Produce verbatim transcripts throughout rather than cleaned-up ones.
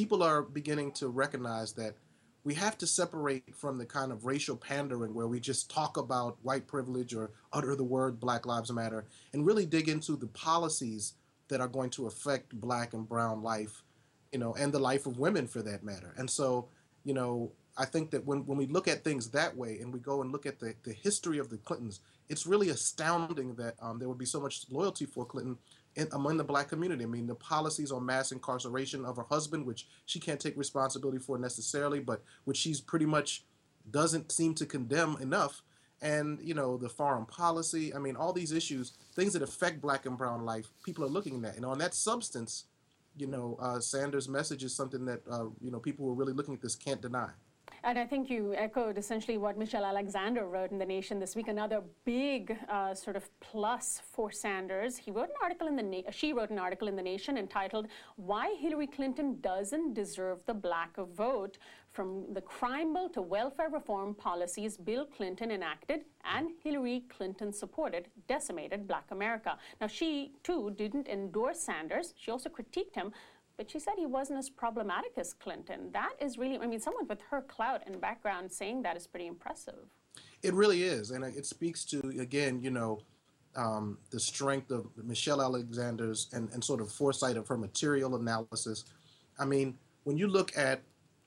people are beginning to recognize that we have to separate from the kind of racial pandering where we just talk about white privilege or utter the word Black Lives Matter and really dig into the policies that are going to affect Black and brown life, you know, and the life of women for that matter. And so, you know, I think that when, when we look at things that way and we go and look at the, the history of the Clintons, it's really astounding that um, there would be so much loyalty for Clinton in, among the Black community. I mean, the policies on mass incarceration of her husband, which she can't take responsibility for necessarily, but which she's pretty much doesn't seem to condemn enough. And, you know, the foreign policy, I mean, all these issues, things that affect Black and brown life, people are looking at. And on that substance, you know, uh, Sanders' message is something that, uh, you know, people who are really looking at this can't deny. And I think you echoed essentially what Michelle Alexander wrote in The Nation this week, another big uh, sort of plus for Sanders. He wrote an article in the Na- she wrote an article in The Nation entitled, "Why Hillary Clinton Doesn't Deserve the Black Vote, From the Crime Bill to Welfare Reform Policies Bill Clinton Enacted and Hillary Clinton Supported Decimated Black America." Now, she, too, didn't endorse Sanders. She also critiqued him, but she said he wasn't as problematic as Clinton. That is really, I mean, someone with her clout and background saying that is pretty impressive. It really is. And it speaks to, again, you know, um, the strength of Michelle Alexander's and, and sort of foresight of her material analysis. I mean, when you look at,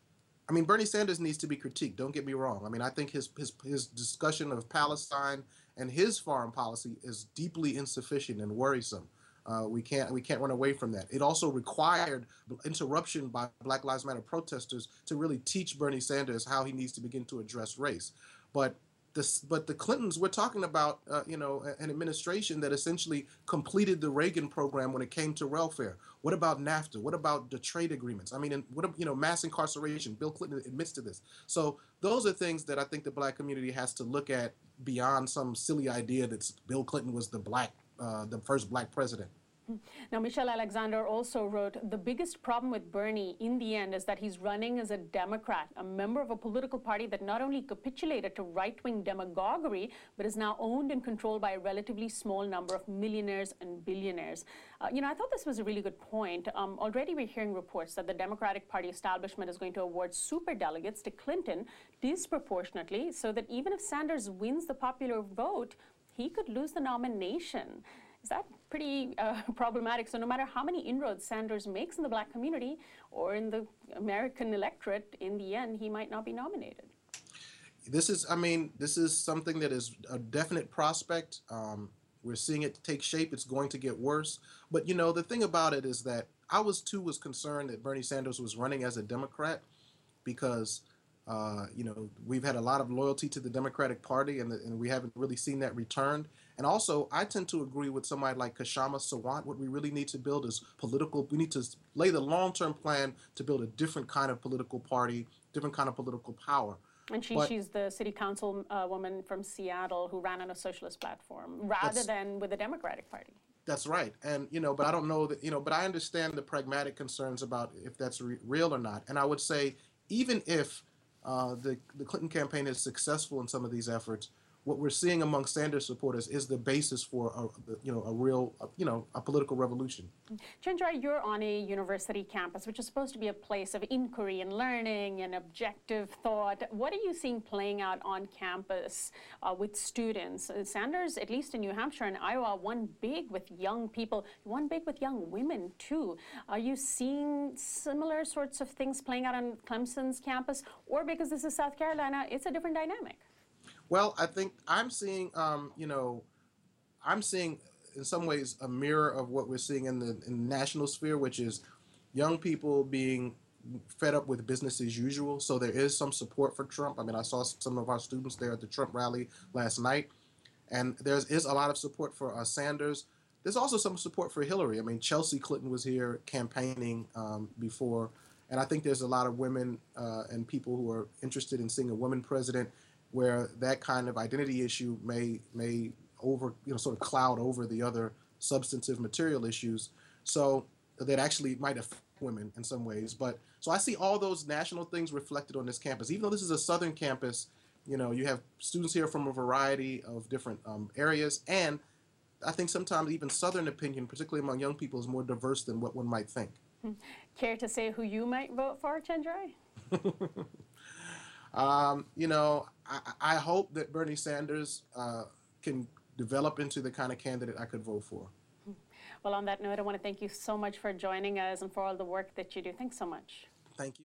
I mean, Bernie Sanders needs to be critiqued. Don't get me wrong. I mean, I think his his his discussion of Palestine and his foreign policy is deeply insufficient and worrisome. Uh, we can't we can't run away from that. It also required interruption by Black Lives Matter protesters to really teach Bernie Sanders how he needs to begin to address race. But this, but the Clintons, we're talking about, uh, you know, an administration that essentially completed the Reagan program when it came to welfare. What about NAFTA? What about the trade agreements? I mean, and what, you know, mass incarceration? Bill Clinton admits to this. So those are things that I think the Black community has to look at beyond some silly idea that Bill Clinton was the black, uh, the first Black president. Now, Michelle Alexander also wrote, "The biggest problem with Bernie in the end is that he's running as a Democrat, a member of a political party that not only capitulated to right-wing demagoguery, but is now owned and controlled by a relatively small number of millionaires and billionaires." Uh, you know, I thought this was a really good point. Um, already we're hearing reports that the Democratic Party establishment is going to award superdelegates to Clinton disproportionately, so that even if Sanders wins the popular vote, he could lose the nomination. Is that pretty uh, problematic? So no matter how many inroads Sanders makes in the Black community or in the American electorate, in the end, he might not be nominated. This is, I mean, this is something that is a definite prospect. Um, we're seeing it take shape. It's going to get worse. But, you know, the thing about it is that I was, too, was concerned that Bernie Sanders was running as a Democrat because, uh, you know, we've had a lot of loyalty to the Democratic Party, and, the, and we haven't really seen that returned. And also, I tend to agree with somebody like Kashama Sawant. What we really need to build is political, we need to lay the long-term plan to build a different kind of political party, different kind of political power. And she, but, she's the city council uh, woman from Seattle who ran on a socialist platform rather than with the Democratic Party. That's right. And, you know, but I don't know that, you know, but I understand the pragmatic concerns about if that's re- real or not. And I would say, even if uh, the, the Clinton campaign is successful in some of these efforts, what we're seeing among Sanders supporters is the basis for a, you know, a real, you know, a political revolution. Chindraya, you're on a university campus, which is supposed to be a place of inquiry and learning and objective thought. What are you seeing playing out on campus uh, with students? Uh, Sanders, at least in New Hampshire and Iowa, won big with young people, won big with young women, too. Are you seeing similar sorts of things playing out on Clemson's campus? Or because this is South Carolina, it's a different dynamic? Well, I think I'm seeing, um, you know, I'm seeing in some ways a mirror of what we're seeing in the, in the national sphere, which is young people being fed up with business as usual. So there is some support for Trump. I mean, I saw some of our students there at the Trump rally last night, and there is a lot of support for uh, Sanders. There's also some support for Hillary. I mean, Chelsea Clinton was here campaigning um, before, and I think there's a lot of women uh, and people who are interested in seeing a woman president, where that kind of identity issue may may over you know sort of cloud over the other substantive material issues, so that actually might affect women in some ways. But so I see all those national things reflected on this campus. Even though this is a southern campus, you know, you have students here from a variety of different um, areas, and I think sometimes even southern opinion, particularly among young people, is more diverse than what one might think. Care to say who you might vote for, Chenjerai? um, you know, I, I hope that Bernie Sanders uh, can develop into the kind of candidate I could vote for. Well, on that note, I want to thank you so much for joining us and for all the work that you do. Thanks so much. Thank you.